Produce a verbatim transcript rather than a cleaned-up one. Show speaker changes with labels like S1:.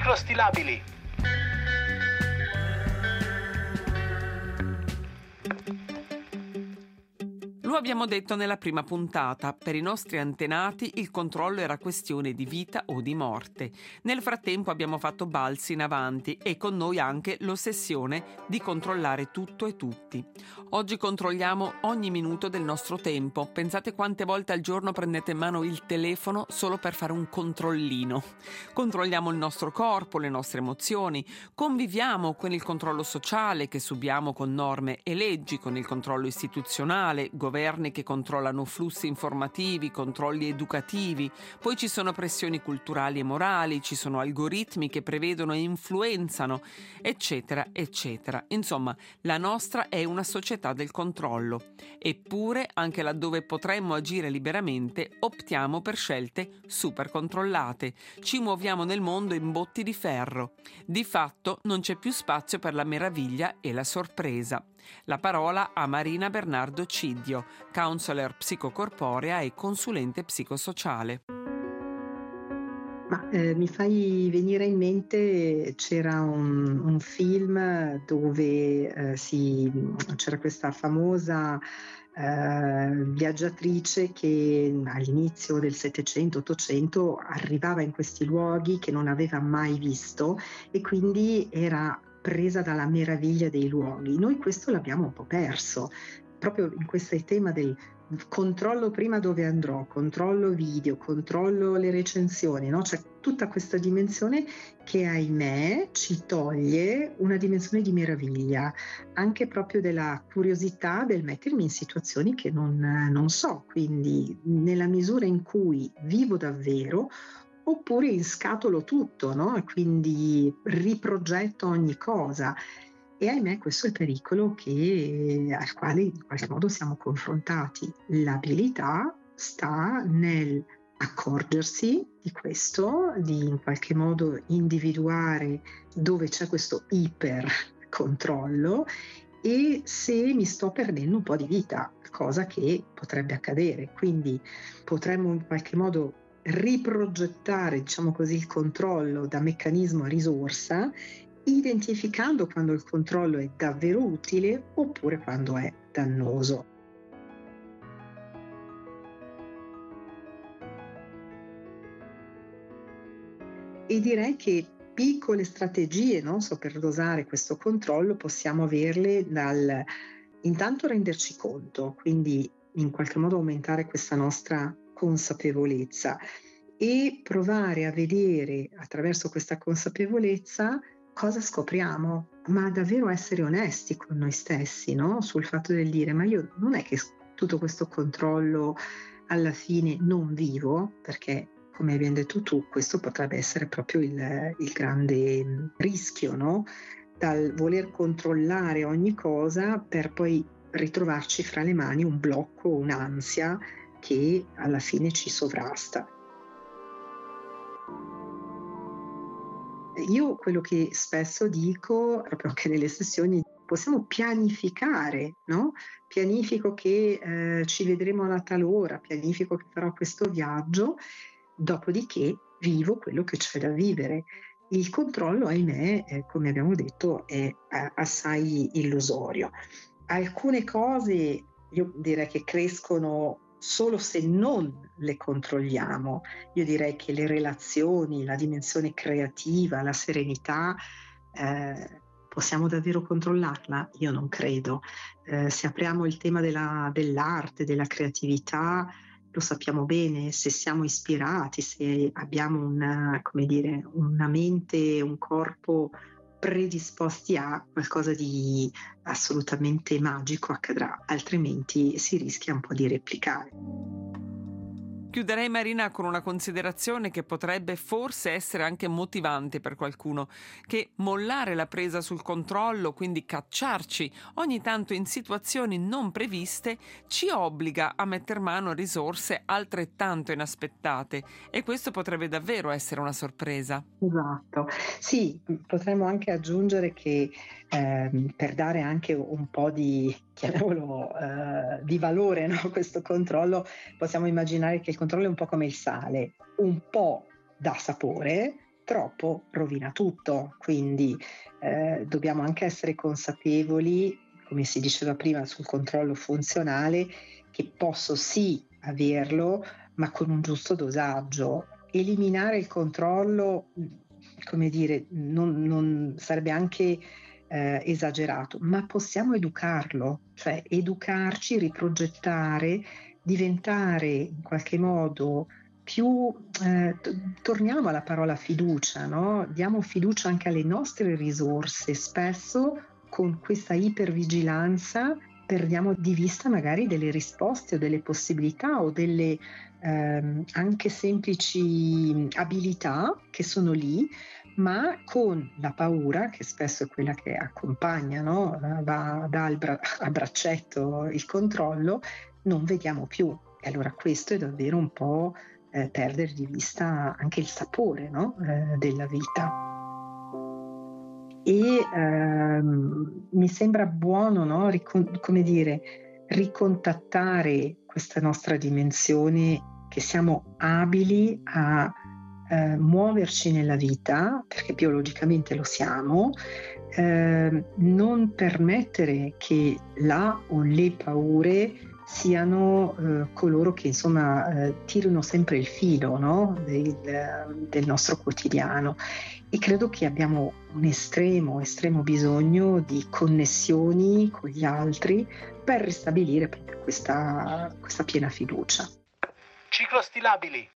S1: microstilabili.
S2: Lo abbiamo detto nella prima puntata, per i nostri antenati il controllo era questione di vita o di morte. Nel frattempo abbiamo fatto balzi in avanti e con noi anche l'ossessione di controllare tutto e tutti. Oggi controlliamo ogni minuto del nostro tempo. Pensate quante volte al giorno prendete in mano il telefono solo per fare un controllino. Controlliamo il nostro corpo, le nostre emozioni, conviviamo con il controllo sociale che subiamo con norme e leggi, con il controllo istituzionale, governo che controllano flussi informativi, controlli educativi, poi ci sono pressioni culturali e morali, ci sono algoritmi che prevedono e influenzano, eccetera, eccetera. Insomma, la nostra è una società del controllo. Eppure, anche laddove potremmo agire liberamente, optiamo per scelte super controllate. Ci muoviamo nel mondo in botti di ferro. Di fatto non c'è più spazio per la meraviglia e la sorpresa. La parola a Marina Bernardo Cidio, counselor psicocorporea e consulente psicosociale.
S3: Ma eh, mi fai venire in mente, c'era un, un film dove eh, si, c'era questa famosa eh, viaggiatrice che all'inizio del settecento ottocento arrivava in questi luoghi che non aveva mai visto e quindi era presa dalla meraviglia dei luoghi. Noi questo l'abbiamo un po' perso, proprio in questo tema del controllo prima dove andrò, controllo video, controllo le recensioni, no? C'è tutta questa dimensione che ahimè ci toglie una dimensione di meraviglia, anche proprio della curiosità del mettermi in situazioni che non, non so, quindi nella misura in cui vivo davvero oppure inscatolo tutto, no? E quindi riprogetto ogni cosa. E ahimè questo è il pericolo che, al quale in qualche modo siamo confrontati. L'abilità sta nel accorgersi di questo, di in qualche modo individuare dove c'è questo ipercontrollo e se mi sto perdendo un po' di vita, cosa che potrebbe accadere. Quindi potremmo in qualche modo riprogettare, diciamo così, il controllo da meccanismo a risorsa, identificando quando il controllo è davvero utile oppure quando è dannoso. E direi che piccole strategie, no, so, per dosare questo controllo possiamo averle dal intanto renderci conto, quindi in qualche modo aumentare questa nostra consapevolezza e provare a vedere attraverso questa consapevolezza cosa scopriamo, ma davvero essere onesti con noi stessi, no? Sul fatto del dire ma io non è che tutto questo controllo alla fine non vivo, perché come abbiamo detto tu questo potrebbe essere proprio il, il grande rischio, no? Dal voler controllare ogni cosa per poi ritrovarci fra le mani un blocco, un'ansia che alla fine ci sovrasta. Io quello che spesso dico, proprio anche nelle sessioni, possiamo pianificare, no? Pianifico che eh, ci vedremo alla tal ora, pianifico che farò questo viaggio, dopodiché vivo quello che c'è da vivere. Il controllo, ahimè, eh, come abbiamo detto, è eh, assai illusorio. Alcune cose io direi che crescono solo se non le controlliamo. Io direi che le relazioni, la dimensione creativa, la serenità, eh, possiamo davvero controllarla? Io non credo. Eh, se apriamo il tema della, dell'arte, della creatività, lo sappiamo bene, se siamo ispirati, se abbiamo una, come dire, una mente, un corpo predisposti a qualcosa di assolutamente magico accadrà, altrimenti si rischia un po' di replicare.
S2: Chiuderei, Marina, con una considerazione che potrebbe forse essere anche motivante per qualcuno, che mollare la presa sul controllo, quindi cacciarci ogni tanto in situazioni non previste, ci obbliga a metter mano a risorse altrettanto inaspettate e questo potrebbe davvero essere una sorpresa.
S3: Esatto, sì, potremmo anche aggiungere che eh, per dare anche un po' di, chiamiamolo, eh, di valore, no, a questo controllo, possiamo immaginare che il controllo è un po' come il sale, un po' dà sapore, troppo rovina tutto, quindi eh, dobbiamo anche essere consapevoli, come si diceva prima sul controllo funzionale, che posso sì averlo, ma con un giusto dosaggio. Eliminare il controllo, mh, come dire, non, non sarebbe anche eh, esagerato, ma possiamo educarlo, cioè educarci, riprogettare, diventare in qualche modo più, eh, t- torniamo alla parola fiducia, no? Diamo fiducia anche alle nostre risorse. Spesso con questa ipervigilanza perdiamo di vista magari delle risposte o delle possibilità o delle ehm, anche semplici abilità che sono lì, ma con la paura, che spesso è quella che accompagna, no? Va, dà al bra- a braccetto il controllo, non vediamo più. E allora questo è davvero un po' eh, perdere di vista anche il sapore, no? eh, della vita. E ehm, mi sembra buono, no? Ricon- come dire, ricontattare questa nostra dimensione, che siamo abili a eh, muoverci nella vita, perché biologicamente lo siamo, eh, non permettere che la o le paure siano eh, coloro che insomma eh, tirino sempre il filo, no? del, del nostro quotidiano. E credo che abbiamo un estremo, estremo bisogno di connessioni con gli altri per ristabilire proprio questa, questa piena fiducia.
S1: Ciclostilabili.